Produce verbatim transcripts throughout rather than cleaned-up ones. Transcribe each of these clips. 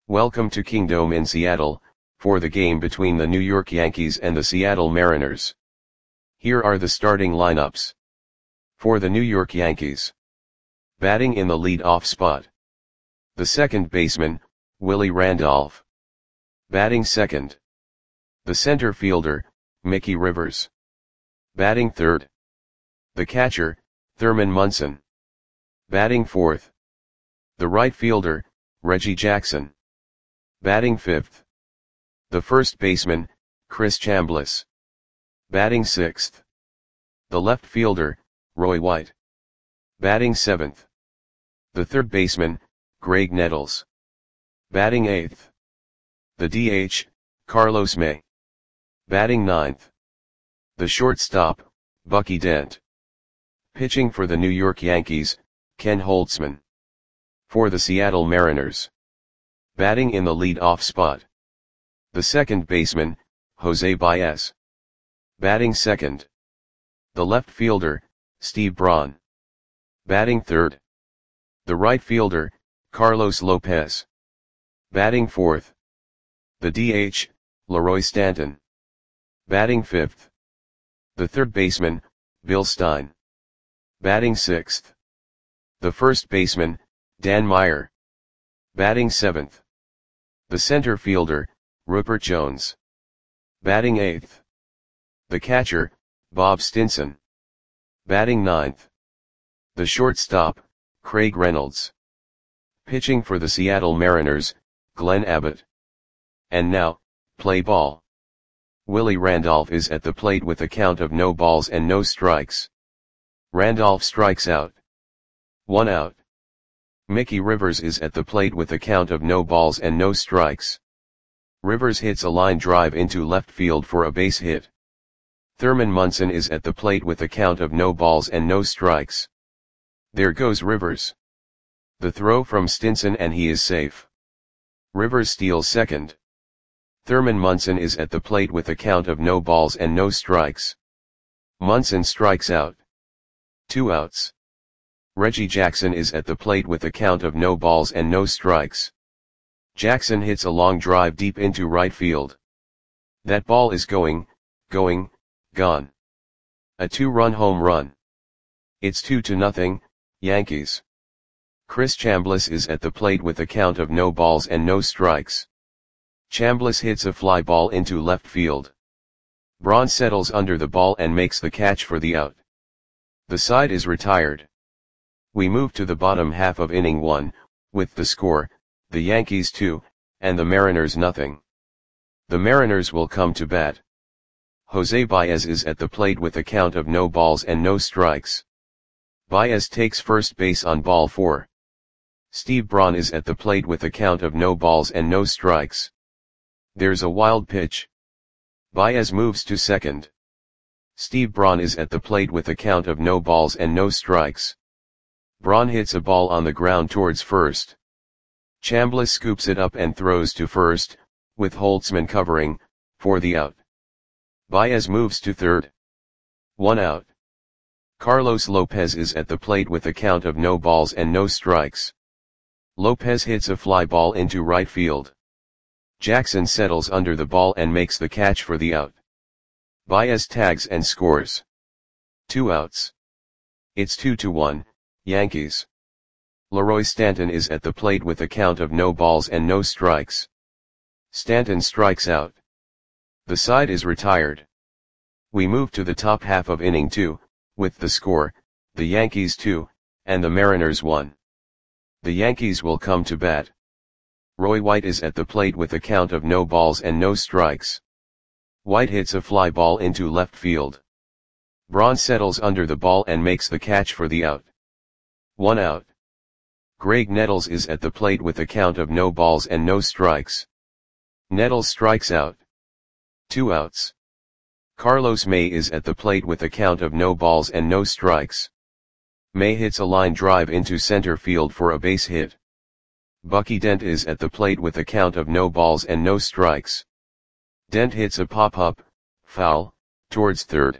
Welcome to Kingdome in Seattle, for the game between the New York Yankees and the Seattle Mariners. Here are the starting lineups. For the New York Yankees. Batting in the lead-off spot. The second baseman, Willie Randolph. Batting second. The center fielder, Mickey Rivers. Batting third. The catcher, Thurman Munson. Batting fourth. The right fielder, Reggie Jackson. Batting fifth. The first baseman, Chris Chambliss. Batting sixth. The left fielder, Roy White. Batting seventh. The third baseman, Graig Nettles. Batting eighth. The D H, Carlos May. Batting ninth. The shortstop, Bucky Dent. Pitching for the New York Yankees, Ken Holtzman. For the Seattle Mariners. Batting in the lead-off spot. The second baseman, Jose Baez. Batting second. The left fielder, Steve Braun. Batting third. The right fielder, Carlos Lopez. Batting fourth. The D H, Leroy Stanton. Batting fifth. The third baseman, Bill Stein. Batting sixth. The first baseman, Dan Meyer. Batting seventh. The center fielder, Rupert Jones. Batting eighth. The catcher, Bob Stinson. Batting ninth. The shortstop, Craig Reynolds. Pitching for the Seattle Mariners, Glenn Abbott. And now, play ball. Willie Randolph is at the plate with a count of no balls and no strikes. Randolph strikes out. One out. Mickey Rivers is at the plate with a count of no balls and no strikes. Rivers hits a line drive into left field for a base hit. Thurman Munson is at the plate with a count of no balls and no strikes. There goes Rivers. The throw from Stinson and he is safe. Rivers steals second. Thurman Munson is at the plate with a count of no balls and no strikes. Munson strikes out. Two outs. Reggie Jackson is at the plate with a count of no balls and no strikes. Jackson hits a long drive deep into right field. That ball is going, going, gone. A two-run home run. It's two to nothing, Yankees. Chris Chambliss is at the plate with a count of no balls and no strikes. Chambliss hits a fly ball into left field. Braun settles under the ball and makes the catch for the out. The side is retired. We move to the bottom half of inning one, with the score, the Yankees two, and the Mariners nothing. The Mariners will come to bat. Jose Baez is at the plate with a count of no balls and no strikes. Baez takes first base on ball four. Steve Braun is at the plate with a count of no balls and no strikes. There's a wild pitch. Baez moves to second. Steve Braun is at the plate with a count of no balls and no strikes. Braun hits a ball on the ground towards first. Chambliss scoops it up and throws to first, with Holtzman covering, for the out. Baez moves to third. One out. Carlos Lopez is at the plate with a count of no balls and no strikes. Lopez hits a fly ball into right field. Jackson settles under the ball and makes the catch for the out. Baez tags and scores. Two outs. It's two to one. Yankees. Leroy Stanton is at the plate with a count of no balls and no strikes. Stanton strikes out. The side is retired. We move to the top half of inning two, with the score, the Yankees two, and the Mariners one. The Yankees will come to bat. Roy White is at the plate with a count of no balls and no strikes. White hits a fly ball into left field. Braun settles under the ball and makes the catch for the out. One out. Graig Nettles is at the plate with a count of no balls and no strikes. Nettles strikes out. Two outs. Carlos May is at the plate with a count of no balls and no strikes. May hits a line drive into center field for a base hit. Bucky Dent is at the plate with a count of no balls and no strikes. Dent hits a pop-up, foul, towards third.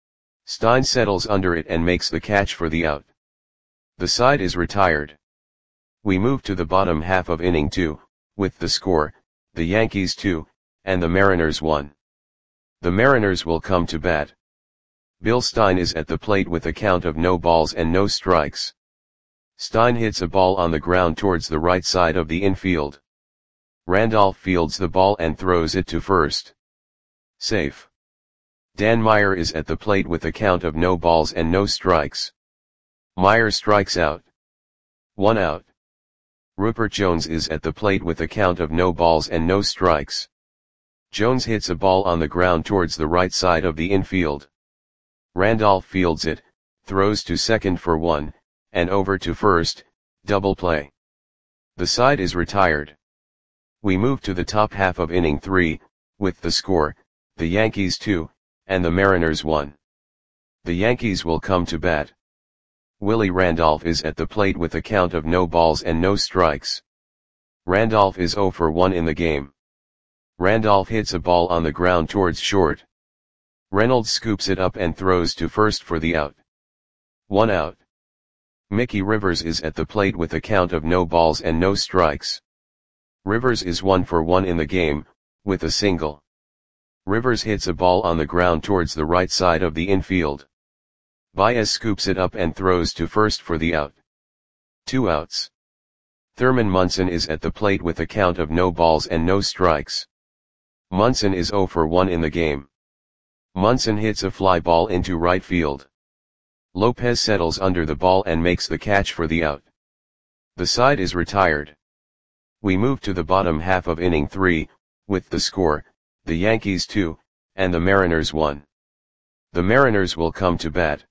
Stein settles under it and makes the catch for the out. The side is retired. We move to the bottom half of inning two, with the score, the Yankees two, and the Mariners one. The Mariners will come to bat. Bill Stein is at the plate with a count of no balls and no strikes. Stein hits a ball on the ground towards the right side of the infield. Randolph fields the ball and throws it to first. Safe. Dan Meyer is at the plate with a count of no balls and no strikes. Meyer strikes out. One out. Rupert Jones is at the plate with a count of no balls and no strikes. Jones hits a ball on the ground towards the right side of the infield. Randolph fields it, throws to second for one, and over to first, double play. The side is retired. We move to the top half of inning three, with the score, the Yankees two, and the Mariners one. The Yankees will come to bat. Willie Randolph is at the plate with a count of no balls and no strikes. Randolph is oh for one in the game. Randolph hits a ball on the ground towards short. Reynolds scoops it up and throws to first for the out. One out. Mickey Rivers is at the plate with a count of no balls and no strikes. Rivers is one for one in the game, with a single. Rivers hits a ball on the ground towards the right side of the infield. Baez scoops it up and throws to first for the out. Two outs. Thurman Munson is at the plate with a count of no balls and no strikes. Munson is oh for one in the game. Munson hits a fly ball into right field. Lopez settles under the ball and makes the catch for the out. The side is retired. We move to the bottom half of inning three, with the score, the Yankees two, and the Mariners one. The Mariners will come to bat.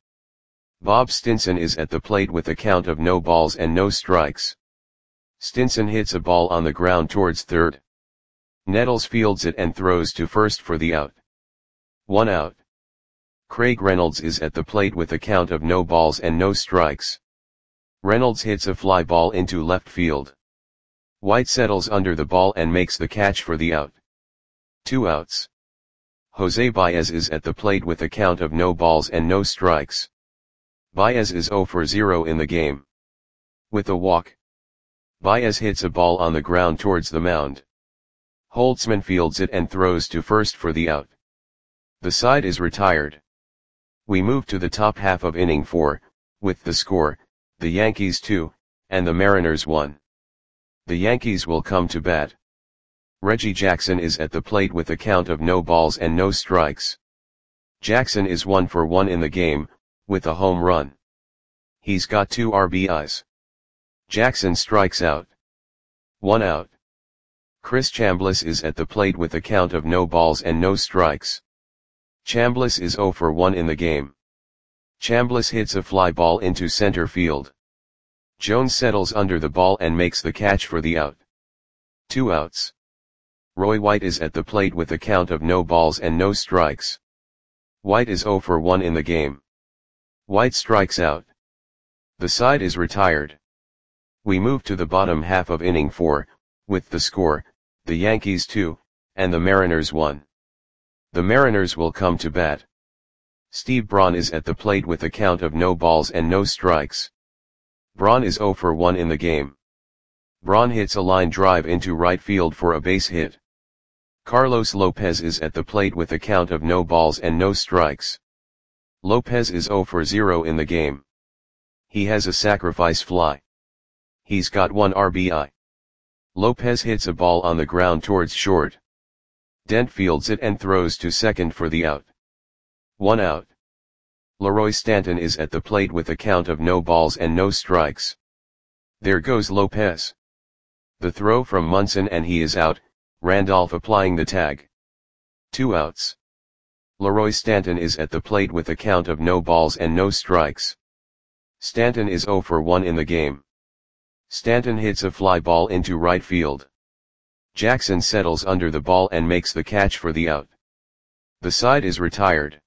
Bob Stinson is at the plate with a count of no balls and no strikes. Stinson hits a ball on the ground towards third. Nettles fields it and throws to first for the out. One out. Craig Reynolds is at the plate with a count of no balls and no strikes. Reynolds hits a fly ball into left field. White settles under the ball and makes the catch for the out. Two outs. Jose Baez is at the plate with a count of no balls and no strikes. Baez is oh for zero in the game. With a walk. Baez hits a ball on the ground towards the mound. Holtzman fields it and throws to first for the out. The side is retired. We move to the top half of inning four, with the score, the Yankees two, and the Mariners one. The Yankees will come to bat. Reggie Jackson is at the plate with a count of no balls and no strikes. Jackson is one for one in the game, with a home run. He's got two R B Is. Jackson strikes out. One out. Chris Chambliss is at the plate with a count of no balls and no strikes. Chambliss is oh for one in the game. Chambliss hits a fly ball into center field. Jones settles under the ball and makes the catch for the out. Two outs. Roy White is at the plate with a count of no balls and no strikes. White is oh for one in the game. White strikes out. The side is retired. We move to the bottom half of inning four, with the score, the Yankees two, and the Mariners one. The Mariners will come to bat. Steve Braun is at the plate with a count of no balls and no strikes. Braun is oh for one in the game. Braun hits a line drive into right field for a base hit. Carlos Lopez is at the plate with a count of no balls and no strikes. Lopez is oh for zero in the game. He has a sacrifice fly. He's got one R B I. Lopez hits a ball on the ground towards short. Dent fields it and throws to second for the out. One out. Leroy Stanton is at the plate with a count of no balls and no strikes. There goes Lopez. The throw from Munson and he is out, Randolph applying the tag. Two outs. Leroy Stanton is at the plate with a count of no balls and no strikes. Stanton is oh for one in the game. Stanton hits a fly ball into right field. Jackson settles under the ball and makes the catch for the out. The side is retired.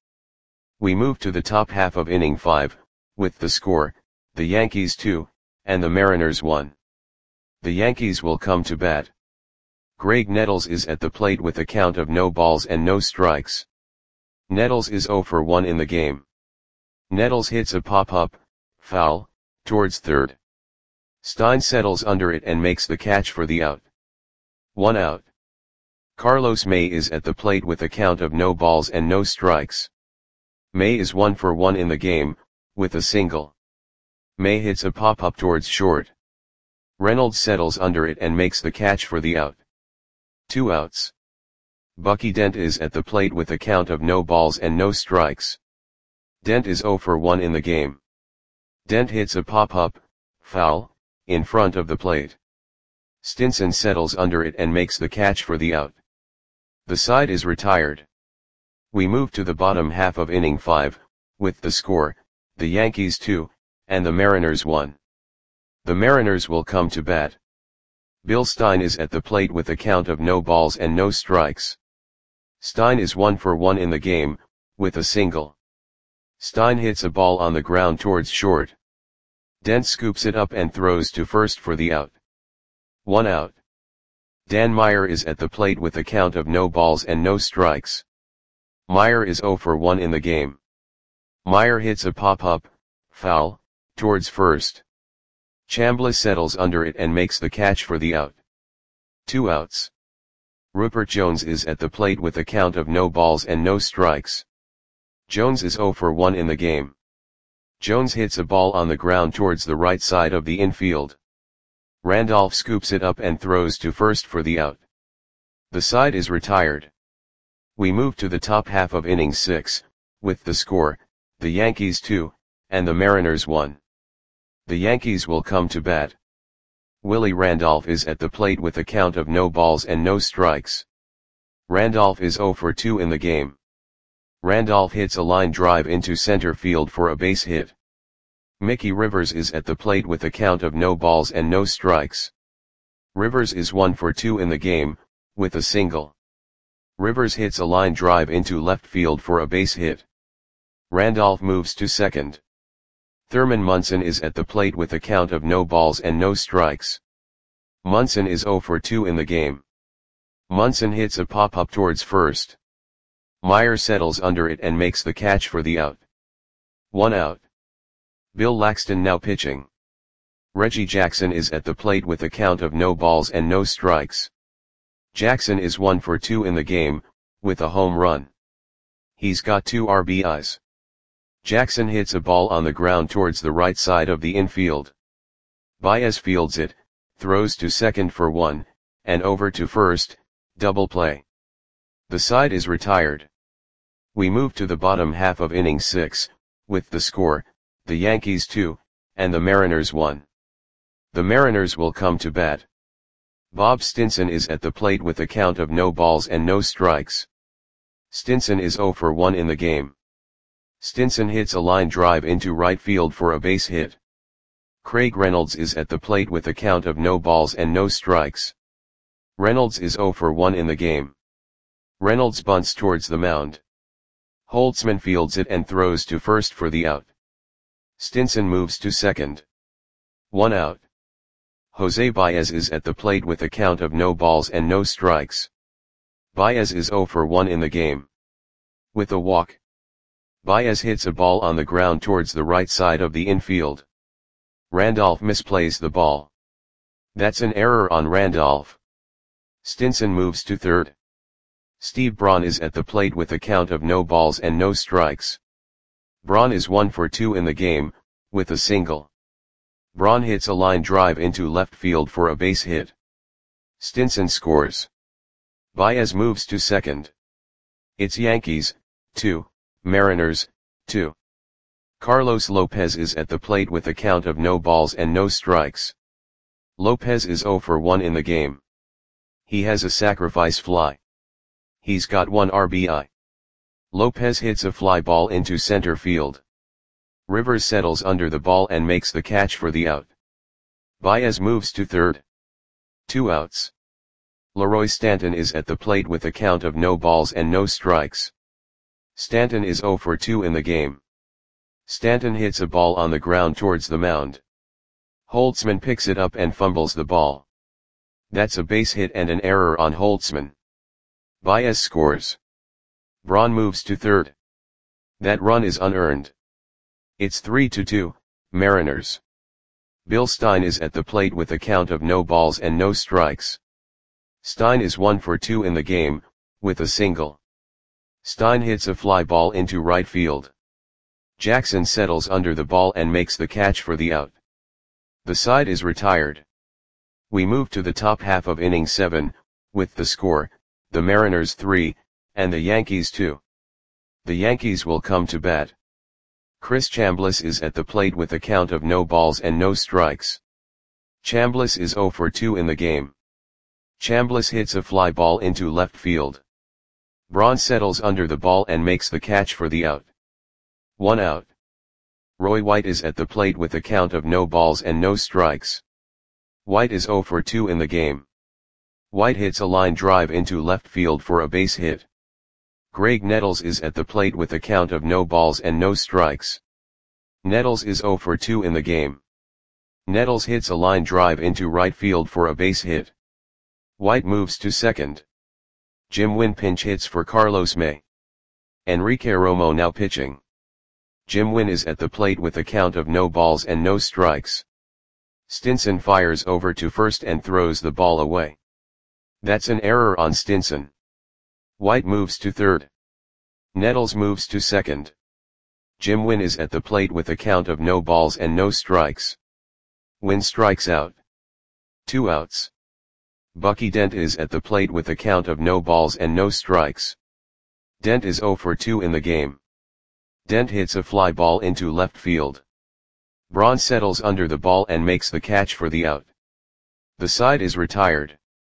We move to the top half of inning five, with the score, the Yankees two, and the Mariners one. The Yankees will come to bat. Greg Nettles is at the plate with a count of no balls and no strikes. Nettles is oh for one in the game. Nettles hits a pop-up, foul, towards third. Stein settles under it and makes the catch for the out. One out. Carlos May is at the plate with a count of no balls and no strikes. May is one for one in the game, with a single. May hits a pop-up towards short. Reynolds settles under it and makes the catch for the out. Two outs. Bucky Dent is at the plate with a count of no balls and no strikes. Dent is zero for one in the game. Dent hits a pop-up, foul, in front of the plate. Stinson settles under it and makes the catch for the out. The side is retired. We move to the bottom half of inning five, with the score, the Yankees two, and the Mariners one. The Mariners will come to bat. Bill Stein is at the plate with a count of no balls and no strikes. Stein is one for one in the game, with a single. Stein hits a ball on the ground towards short. Dent scoops it up and throws to first for the out. One out. Dan Meyer is at the plate with a count of no balls and no strikes. Meyer is zero for one in the game. Meyer hits a pop-up, foul, towards first. Chambliss settles under it and makes the catch for the out. Two outs. Rupert Jones is at the plate with a count of no balls and no strikes. Jones is zero for one in the game. Jones hits a ball on the ground towards the right side of the infield. Randolph scoops it up and throws to first for the out. The side is retired. We move to the top half of inning six, with the score, the Yankees two, and the Mariners one. The Yankees will come to bat. Willie Randolph is at the plate with a count of no balls and no strikes. Randolph is zero for two in the game. Randolph hits a line drive into center field for a base hit. Mickey Rivers is at the plate with a count of no balls and no strikes. Rivers is one for two in the game, with a single. Rivers hits a line drive into left field for a base hit. Randolph moves to second. Thurman Munson is at the plate with a count of no balls and no strikes. Munson is zero for two in the game. Munson hits a pop-up towards first. Meyer settles under it and makes the catch for the out. One out. Bill Laxton now pitching. Reggie Jackson is at the plate with a count of no balls and no strikes. Jackson is one for two in the game, with a home run. He's got two R B Is. Jackson hits a ball on the ground towards the right side of the infield. Baez fields it, throws to second for one, and over to first, double play. The side is retired. We move to the bottom half of inning six, with the score, the Yankees two, and the Mariners one. The Mariners will come to bat. Bob Stinson is at the plate with a count of no balls and no strikes. Stinson is zero for one in the game. Stinson hits a line drive into right field for a base hit. Craig Reynolds is at the plate with a count of no balls and no strikes. Reynolds is zero for one in the game. Reynolds bunts towards the mound. Holtzman fields it and throws to first for the out. Stinson moves to second. One out. Jose Baez is at the plate with a count of no balls and no strikes. Baez is zero for one in the game. With a walk. Baez hits a ball on the ground towards the right side of the infield. Randolph misplays the ball. That's an error on Randolph. Stinson moves to third. Steve Braun is at the plate with a count of no balls and no strikes. Braun is one for two in the game, with a single. Braun hits a line drive into left field for a base hit. Stinson scores. Baez moves to second. It's Yankees, two, Mariners, two. Carlos Lopez is at the plate with a count of no balls and no strikes. Lopez is zero for one in the game. He has a sacrifice fly. He's got one R B I. Lopez hits a fly ball into center field. Rivers settles under the ball and makes the catch for the out. Baez moves to third. Two outs. Leroy Stanton is at the plate with a count of no balls and no strikes. Stanton is zero for two in the game. Stanton hits a ball on the ground towards the mound. Holtzman picks it up and fumbles the ball. That's a base hit and an error on Holtzman. Baez scores. Braun moves to third. That run is unearned. It's three to two, Mariners. Bill Stein is at the plate with a count of no balls and no strikes. Stein is one for two in the game, with a single. Stein hits a fly ball into right field. Jackson settles under the ball and makes the catch for the out. The side is retired. We move to the top half of inning seven, with the score, the Mariners three, and the Yankees two. The Yankees will come to bat. Chris Chambliss is at the plate with a count of no balls and no strikes. Chambliss is zero for two in the game. Chambliss hits a fly ball into left field. Braun settles under the ball and makes the catch for the out. One out. Roy White is at the plate with a count of no balls and no strikes. White is zero for two in the game. White hits a line drive into left field for a base hit. Greg Nettles is at the plate with a count of no balls and no strikes. Nettles is zero for two in the game. Nettles hits a line drive into right field for a base hit. White moves to second. Jim Wynn pinch hits for Carlos May. Enrique Romo now pitching. Jim Wynn is at the plate with a count of no balls and no strikes. Stinson fires over to first and throws the ball away. That's an error on Stinson. White moves to third. Nettles moves to second. Jim Wynn is at the plate with a count of no balls and no strikes. Wynn strikes out. Two outs. Bucky Dent is at the plate with a count of no balls and no strikes. Dent is zero for two in the game. Dent hits a fly ball into left field. Braun settles under the ball and makes the catch for the out. The side is retired.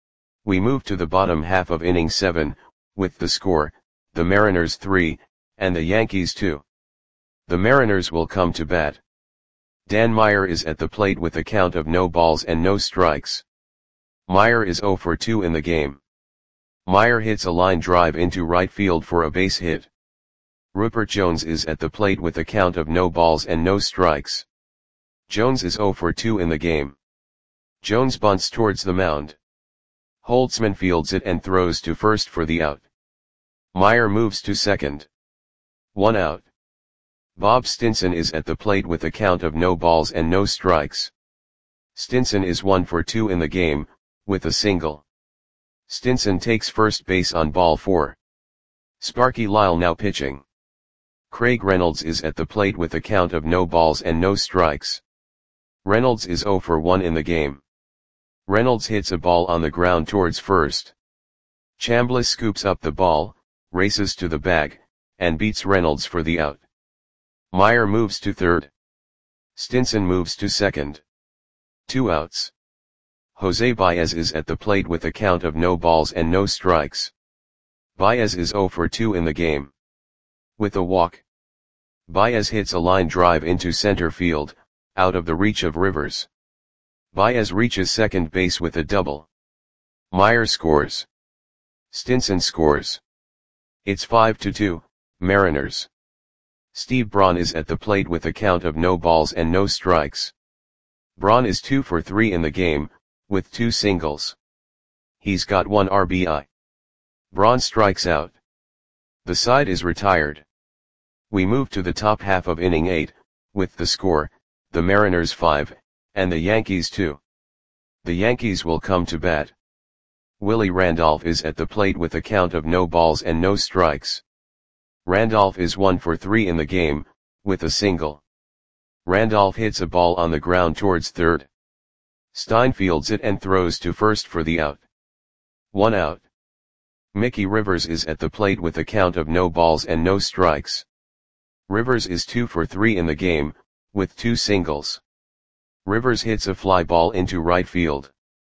We move to the bottom half of inning seven, with the score, the Mariners three, and the Yankees two. The Mariners will come to bat. Dan Meyer is at the plate with a count of no balls and no strikes. Meyer is zero for two in the game. Meyer hits a line drive into right field for a base hit. Rupert Jones is at the plate with a count of no balls and no strikes. Jones is zero for two in the game. Jones bunts towards the mound. Holtzman fields it and throws to first for the out. Meyer moves to second. One out. Bob Stinson is at the plate with a count of no balls and no strikes. Stinson is one for two in the game, with a single. Stinson takes first base on ball four. Sparky Lyle now pitching. Craig Reynolds is at the plate with a count of no balls and no strikes. Reynolds is zero for one in the game. Reynolds hits a ball on the ground towards first. Chambliss scoops up the ball, races to the bag, and beats Reynolds for the out. Meyer moves to third. Stinson moves to second. Two outs. Jose Baez is at the plate with a count of no balls and no strikes. Baez is zero for two in the game. With a walk. Baez hits a line drive into center field, out of the reach of Rivers. Baez reaches second base with a double. Meyer scores. Stinson scores. It's five to two, Mariners. Steve Braun is at the plate with a count of no balls and no strikes. Braun is two for three in the game, with two singles. He's got one R B I. Braun strikes out. The side is retired. We move to the top half of inning eight, with the score, the Mariners five, and the Yankees two. The Yankees will come to bat. Willie Randolph is at the plate with a count of no balls and no strikes. Randolph is one for three in the game, with a single. Randolph hits a ball on the ground towards third. Stein fields it and throws to first for the out. One out. Mickey Rivers is at the plate with a count of no balls and no strikes. Rivers is two for three in the game, with two singles. Rivers hits a fly ball into right field.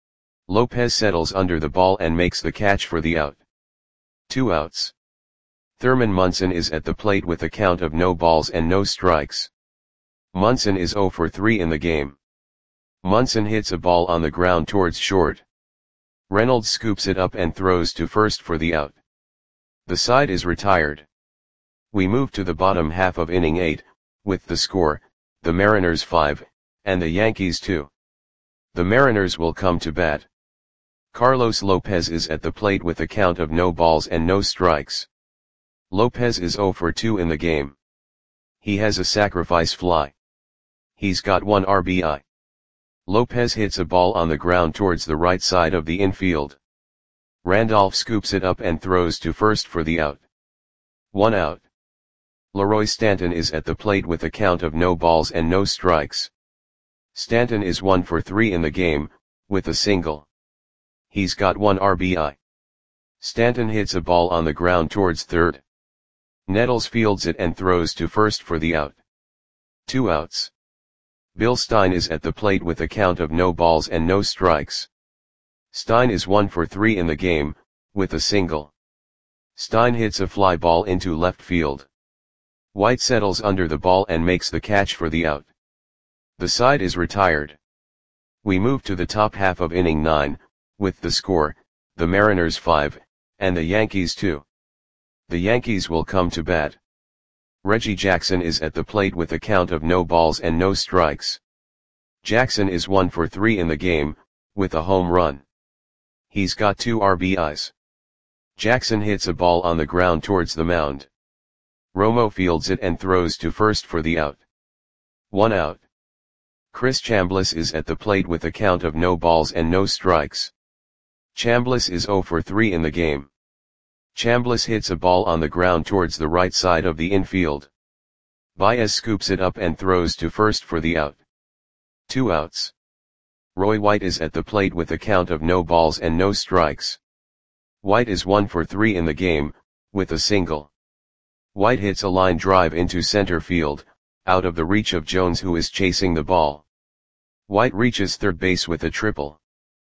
Lopez settles under the ball and makes the catch for the out. Two outs. Thurman Munson is at the plate with a count of no balls and no strikes. Munson is zero for three in the game. Munson hits a ball on the ground towards short. Reynolds scoops it up and throws to first for the out. The side is retired. We move to the bottom half of inning eight, with the score, the Mariners five, and the Yankees two. The Mariners will come to bat. Carlos Lopez is at the plate with a count of no balls and no strikes. Lopez is zero for two in the game. He has a sacrifice fly. He's got one R B I. Lopez hits a ball on the ground towards the right side of the infield. Randolph scoops it up and throws to first for the out. One out. Leroy Stanton is at the plate with a count of no balls and no strikes. Stanton is one for three in the game, with a single. He's got one R B I. Stanton hits a ball on the ground towards third. Nettles fields it and throws to first for the out. Two outs. Bill Stein is at the plate with a count of no balls and no strikes. Stein is one for three in the game, with a single. Stein hits a fly ball into left field. White settles under the ball and makes the catch for the out. The side is retired. We move to the top half of inning nine, with the score, the Mariners five, and the Yankees two. The Yankees will come to bat. Reggie Jackson is at the plate with a count of no balls and no strikes. Jackson is one for three in the game, with a home run. He's got two R B Is. Jackson hits a ball on the ground towards the mound. Romo fields it and throws to first for the out. One out. Chris Chambliss is at the plate with a count of no balls and no strikes. Chambliss is zero for three in the game. Chambliss hits a ball on the ground towards the right side of the infield. Baez scoops it up and throws to first for the out. Two outs. Roy White is at the plate with a count of no balls and no strikes. White is one for three in the game, with a single. White hits a line drive into center field, out of the reach of Jones, who is chasing the ball. White reaches third base with a triple.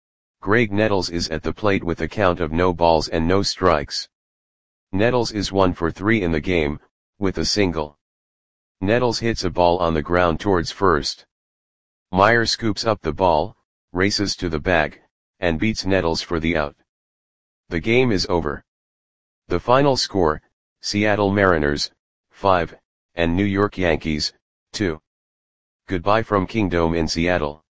Greg Nettles is at the plate with a count of no balls and no strikes. Nettles is one for three in the game, with a single. Nettles hits a ball on the ground towards first. Meyer scoops up the ball, races to the bag, and beats Nettles for the out. The game is over. The final score, Seattle Mariners, five, and New York Yankees, two. Goodbye from Kingdome in Seattle.